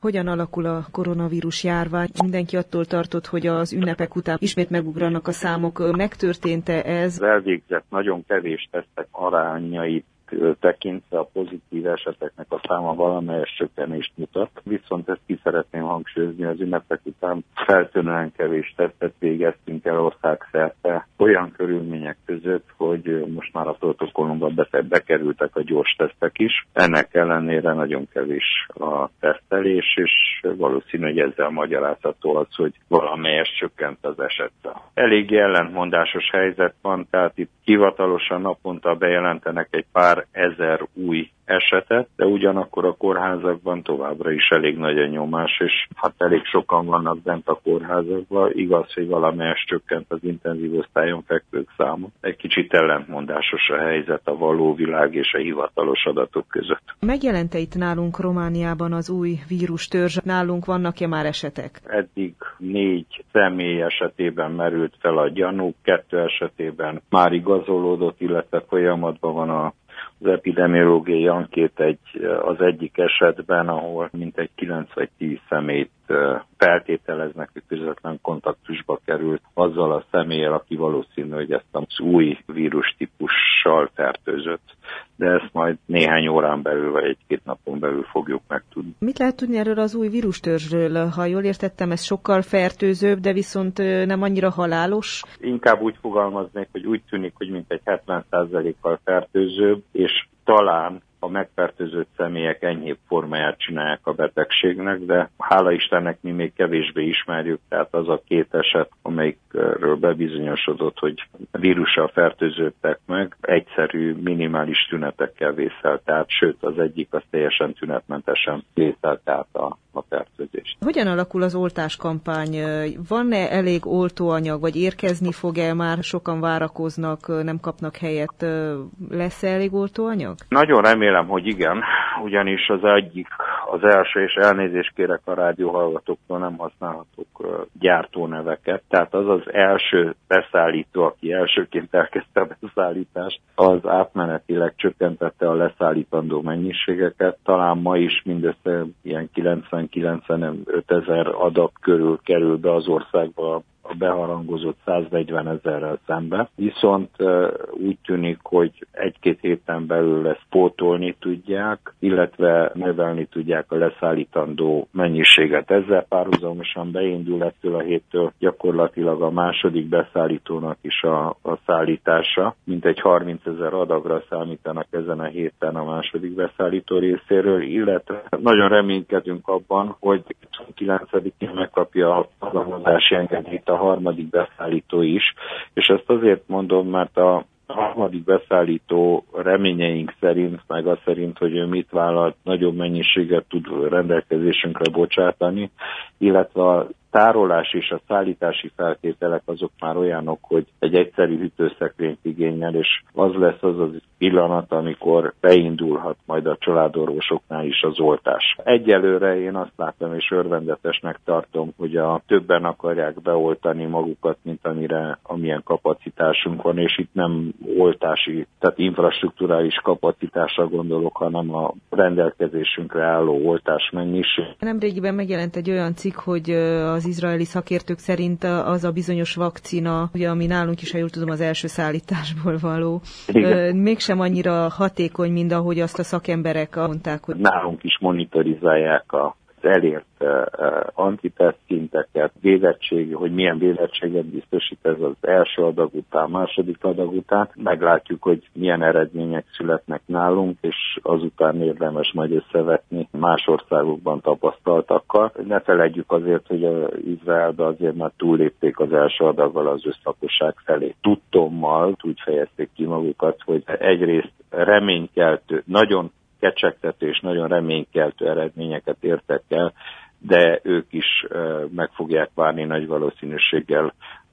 Hogyan alakul a koronavírus járvány? Mindenki attól tartott, hogy az ünnepek után ismét megugranak a számok. Megtörtént-e ez? Az elvégzett nagyon kevés tesztek arányait tekintve a pozitív eseteknek a száma valamelyes csökkenést mutat. Viszont ezt ki szeretném hangsúlyozni, az ünnepek után feltűnően kevés tesztet végeztünk el országszerte olyan körülmények között, hogy most már a protokollunkba bekerültek a gyors tesztek is. Ennek ellenére nagyon kevés a tesztelés, és valószínű, hogy ezzel magyarázható az, hogy valamelyes csökkent az esetben. Eléggé ellentmondásos helyzet van, tehát itt hivatalosan naponta bejelentenek egy pár ezer új esetet, de ugyanakkor a kórházakban továbbra is elég nagy a nyomás, és hát elég sokan vannak bent a kórházakban. Igaz, hogy valamelyest csökkent az intenzív osztályon fekvők száma. Egy kicsit ellentmondásos a helyzet a való világ és a hivatalos adatok között. Megjelent-e itt nálunk Romániában az új vírustörzs? Nálunk vannak-e már esetek? Eddig 4 személy esetében merült fel a gyanú, 2 esetében már igazolódott, illetve folyamatban van az epidemiológiai ankét az egyik esetben, ahol mintegy 9 vagy 10 személyt feltételeznek, hogy közvetlen kontaktusba került azzal a személlyel, aki valószínű, hogy ezt az új vírustípussal fertőzött. De ezt majd néhány órán belül, vagy 1-2 napon belül fogjuk megtudni. Mit lehet tudni erről az új vírustörzsről? Ha jól értettem, ez sokkal fertőzőbb, de viszont nem annyira halálos? Inkább úgy fogalmaznék, hogy úgy tűnik, hogy mintegy 70%-kal fertőzőbb, és talán a megfertőzött személyek enyhébb formáját csinálják a betegségnek, de hála Istennek mi még kevésbé ismerjük, tehát az a 2 eset, amelyikről bebizonyosodott, hogy vírussal fertőződtek meg, egyszerű, minimális tünetekkel vészelt át, sőt az egyik az teljesen tünetmentesen vészelt át a fertőzést. Hogyan alakul az oltáskampány? Van-e elég oltóanyag, vagy érkezni fog-e? Már sokan várakoznak, nem kapnak helyet. Lesz-e elég oltóanyag? Nagyon remélem, hogy igen, ugyanis az első, és elnézést kérek a rádióhallgatóktól, nem használhatok gyártóneveket, tehát az első beszállító, aki elsőként elkezdte a beszállítást, az átmenetileg csökkentette a leszállítandó mennyiségeket, talán ma is mindössze ilyen 90-95 ezer adag körül kerül be az országba a beharangozott 140 000-rel szembe. Viszont úgy tűnik, hogy 1-2 héten belül ezt pótolni tudják, illetve növelni tudják a leszállítandó mennyiséget. Ezzel párhuzamosan beindul ettől a héttől gyakorlatilag a második beszállítónak is a szállítása. Mintegy 30 000 adagra számítanak ezen a héten a második beszállító részéről, illetve nagyon reménykedünk abban, hogy 9-én megkapja a forgalmazási engedélyt a harmadik beszállító is, és ezt azért mondom, mert a harmadik beszállító reményeink szerint, meg az szerint, hogy ő mit vállalt, nagyobb mennyiséget tud rendelkezésünkre bocsátani, illetve a tárolás és a szállítási feltételek azok már olyanok, hogy egy egyszerű hűtőszekrényt igényel, és az lesz az pillanat, amikor beindulhat majd a családorvosoknál is az oltás. Egyelőre én azt látom, és örvendetesnek tartom, hogy többen akarják beoltani magukat, mint amilyen kapacitásunk van, és itt nem oltási, tehát infrastrukturális kapacitásra gondolok, hanem a rendelkezésünkre álló oltásmennyiség. Nemrégiben megjelent egy olyan cikk, hogy az izraeli szakértők szerint az a bizonyos vakcina, ugye, ami nálunk is, ha jól tudom, az első szállításból való, mégsem annyira hatékony, mint ahogy azt a szakemberek mondták. Hogy nálunk is monitorizálják az elért antiteszt szinteket, védettség, hogy milyen védettséget biztosít ez az első adag után, második adag után. Meglátjuk, hogy milyen eredmények születnek nálunk, és azután érdemes majd összevetni más országokban tapasztaltakkal. Ne feledjük azért, hogy Izraelben azért már túllépték az első adaggal az összlakosság felé. Tudtommal úgy fejezték ki magukat, hogy egyrészt reménykeltő, nagyon kecsegtető és nagyon reménykeltő eredményeket értek el, de ők is meg fogják várni nagy valószínűséggel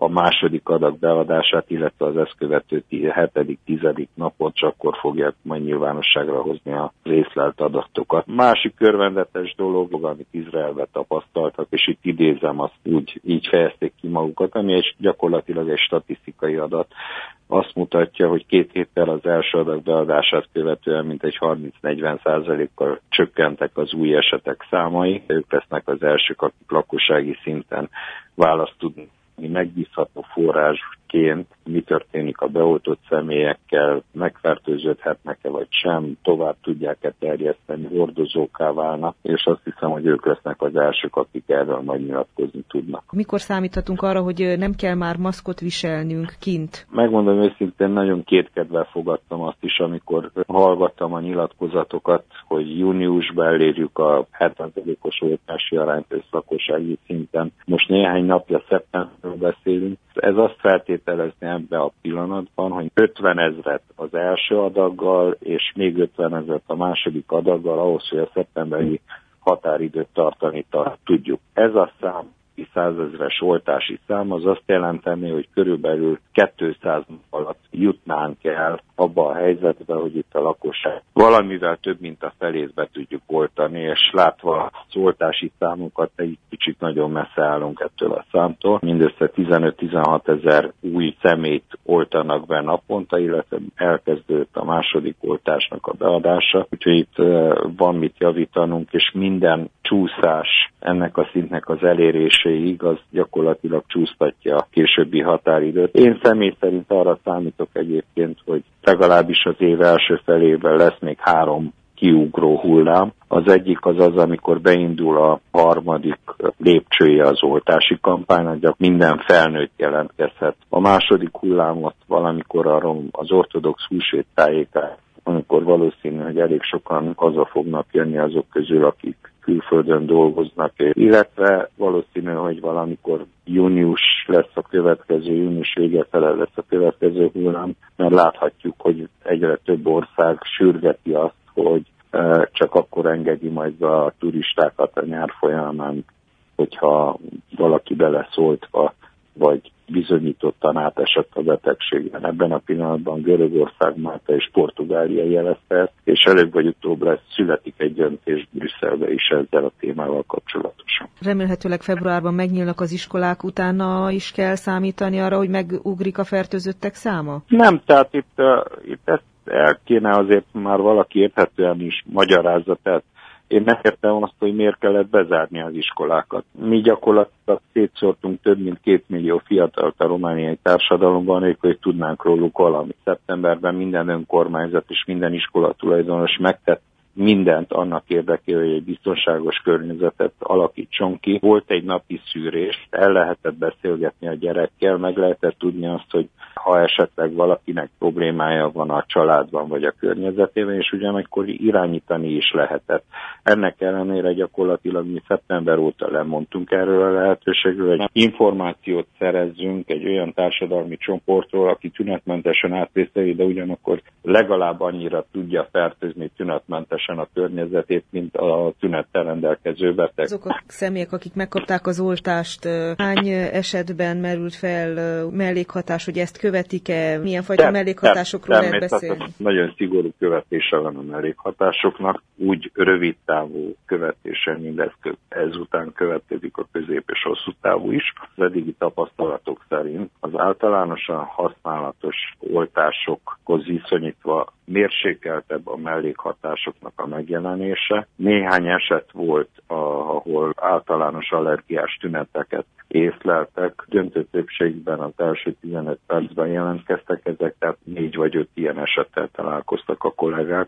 a második adag beadását, illetve az ezt követő 7.-10. napot, csak akkor fogják majd nyilvánosságra hozni a részlelt adatokat. Másik örvendetes dolog, amit Izraelben tapasztaltak, és itt idézem, azt így fejezték ki magukat, ami gyakorlatilag egy statisztikai adat, azt mutatja, hogy 2 héttel az első adag beadását követően mintegy 30-40%-kal csökkentek az új esetek számai. Ők lesznek az elsők, akik lakossági szinten választ tudnak megbízható forrásként, mi történik a beoltott személyekkel, megfertőződhetnek-e vagy sem, tovább tudják-e terjeszteni, hordozóká válnak, és azt hiszem, hogy ők lesznek az elsők, akik erről majd nyilatkozni tudnak. Mikor számíthatunk arra, hogy nem kell már maszkot viselnünk kint? Megmondom őszintén, nagyon kétkedvel fogadtam azt is, amikor hallgattam a nyilatkozatokat, hogy júniusban elérjük a 70%-os oltási arányt összlakossági szinten. Most néhány napja szeptemberről beszélünk. Ez azt feltételezni ebben a pillanatban, hogy 50 000 az első adaggal, és még 50 000 a második adaggal ahhoz, hogy a szeptemberi határidőt tartani tudjuk. Ez a szám, 100 000-es oltási szám, az azt jelenteni, hogy körülbelül 200 nap alatt jutnánk el abba a helyzetbe, hogy itt a lakosság valamivel több, mint a felét be tudjuk oltani, és látva az oltási számokat, egy kicsit nagyon messze állunk ettől a számtól. Mindössze 15-16 000 új személyt oltanak be naponta, illetve elkezdődött a második oltásnak a beadása, úgyhogy itt van mit javítanunk, és minden csúszás ennek a szintnek az eléréséig, az gyakorlatilag csúsztatja a későbbi határidőt. Én személy szerint arra számítok egyébként, hogy legalábbis az év első felében lesz még 3 kiugró hullám. Az egyik az, amikor beindul a harmadik lépcsője az oltási kampánynak, minden felnőtt jelentkezhet. A második hullámot valamikor az ortodox húsvét tájékán, amikor valószínű, hogy elég sokan haza fognak jönni azok közül, akik külföldön dolgoznak, illetve valószínű, hogy valamikor június lesz a következő, június vége fele lesz a következő hullám, mert láthatjuk, hogy egyre több ország sürgeti azt, hogy csak akkor engedi majd be a turistákat a nyár folyamán, hogyha valaki beleszóltva, vagy bizonyítottan átesett a betegségben. Ebben a pillanatban Görögország, Málta és Portugália jelezte ezt, és előbb vagy utóbb születik egy döntés Brüsszelbe is ezzel a témával kapcsolatosan. Remélhetőleg februárban megnyílnak az iskolák, utána is kell számítani arra, hogy megugrik a fertőzöttek száma? Nem, tehát itt ezt el kéne azért már valaki érthetően is magyarázza, tehát én nem értem azt, hogy miért kellett bezárni az iskolákat. Mi gyakorlatilag szétszórtunk több mint 2 millió fiatalt a romániai társadalomban, hogy tudnánk róluk valamit. Szeptemberben minden önkormányzat és minden iskola tulajdonos megtett mindent annak érdekében, hogy egy biztonságos környezetet alakítson ki. Volt egy napi szűrés, el lehetett beszélgetni a gyerekkel, meg lehetett tudni azt, hogy ha esetleg valakinek problémája van a családban vagy a környezetében, és ugyanakkor irányítani is lehetett. Ennek ellenére gyakorlatilag mi szeptember óta lemondtunk erről a lehetőségről, hogy információt szerezzünk egy olyan társadalmi csoportról, aki tünetmentesen átvészeli, de ugyanakkor legalább annyira tudja fertőzni tünetmentesen a környezetét, mint a tünettel rendelkező beteg. Azok a személyek, akik megkapták az oltást, hány esetben merült fel mellékhatás, hogy ezt követik-e? Milyen fajta mellékhatásokról lehet beszélni? Nagyon szigorú követése van a mellékhatásoknak, úgy rövid távú követése, mindez ezután következik a közép- és hosszú távú is. Az eddigi tapasztalatok szerint az általánosan használatos oltásokhoz viszonyítva mérsékeltebb a mellékhatásoknak a megjelenése. Néhány eset volt, ahol általános allergiás tüneteket észleltek. Döntő többségben az első 15 percben jelentkeztek ezek, tehát 4 vagy 5 ilyen esettel találkoztak a kollégák.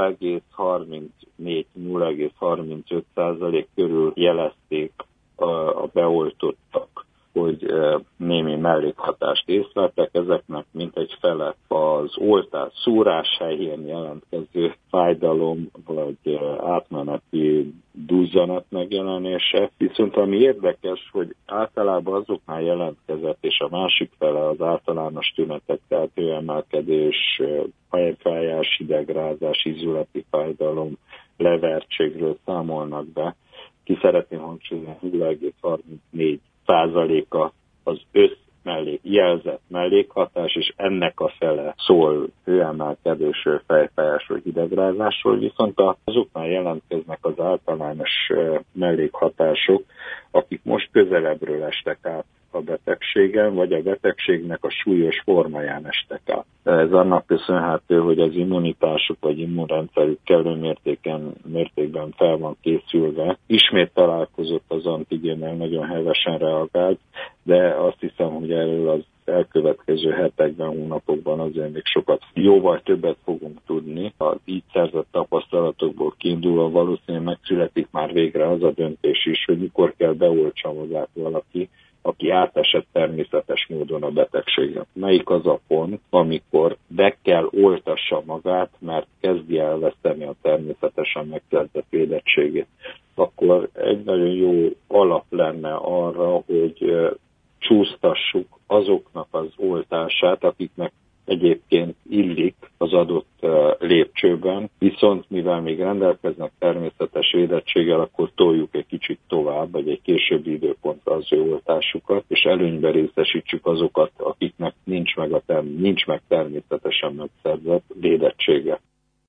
0,34-0,35% körül jelezték a beoltottak, hogy némi mellékhatást észleltek, ezeknek mintegy fele az oltás szúrás helyén jelentkező fájdalom vagy átmeneti duzzanat megjelenése. Viszont ami érdekes, hogy általában azoknál jelentkezett, és a másik fele az általános tünetek, tehát hőemelkedés, fejfájás, hidegrázás, izületi fájdalom, levertségről számolnak be. Ki szeretném hangsúlyozni, 0,34% az jelzett mellékhatás, és ennek a fele szól hőemelkedésről, fejfájásról, hidegrázásról, viszont azoknál jelentkeznek az általános mellékhatások, akik most közelebbről estek át a betegségen, vagy a betegségnek a súlyos formáján estek át. Ez annak köszönhető, hogy az immunitásuk vagy immunrendszerük kellő mértékben fel van készülve. Ismét találkozott az antigénnel, nagyon hevesen reagált, de azt hiszem, hogy erről az elkövetkező hetekben, hónapokban azért még sokat, jóval többet fogunk tudni. Az így szerzett tapasztalatokból kiindulva valószínűleg megszületik már végre az a döntés is, hogy mikor kell beoltsa magát valaki, aki átesett természetes módon a betegségen. Melyik az a pont, amikor be kell oltassa magát, mert kezdi elveszteni a természetesen megszerzett védettségét. Akkor egy nagyon jó alap lenne arra, hogy csúsztassuk azoknak az oltását, akiknek egyébként illik az adott lépcsőben, viszont mivel még rendelkeznek természetes védettséggel, akkor toljuk egy kicsit tovább, vagy egy későbbi időpontra az ő oltásukat, és előnyben részesítsük azokat, akiknek nincs meg természetesen megszerzett védettsége.